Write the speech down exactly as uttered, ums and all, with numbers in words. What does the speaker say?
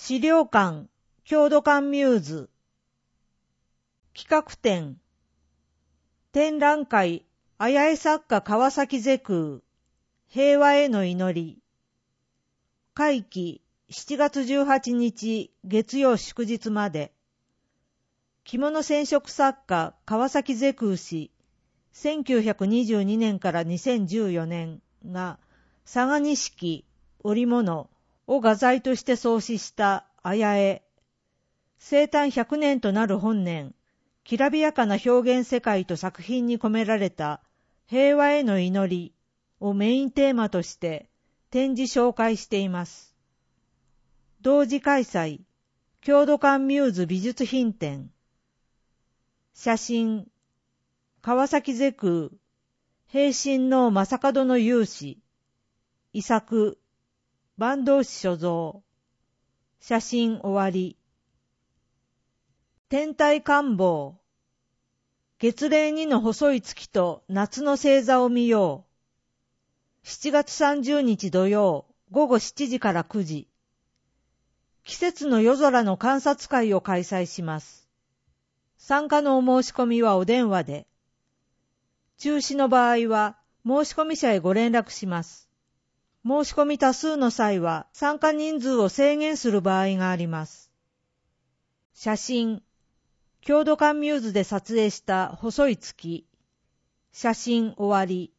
資料館、郷土館ミューズ。企画展。展覧会、あやえ作家川崎ゼ空。平和への祈り。会期、しちがつじゅうはちにち、月曜祝日まで。着物染色作家川崎ゼ空氏、せんきゅうひゃくにじゅうにねんからにせんじゅうよねんが、佐賀錦、織物を画材として創始したあやえ。生誕ひゃくねんとなる本年、きらびやかな表現世界と作品に込められた平和への祈りをメインテーマとして展示紹介しています。同時開催、郷土館ミューズ美術品展。写真、川崎ゼ空、平身の正門の勇士。遺作、坂東市所蔵。写真終わり。天体観望。月齢にの細い月と夏の星座を見よう。しちがつさんじゅうにち土曜、ごごしちじからくじ。季節の夜空の観察会を開催します。参加のお申し込みはお電話で。中止の場合は申し込み者へご連絡します。申し込み多数の際は参加人数を制限する場合があります。写真、郷土館ミューズで撮影した細い月。写真終わり。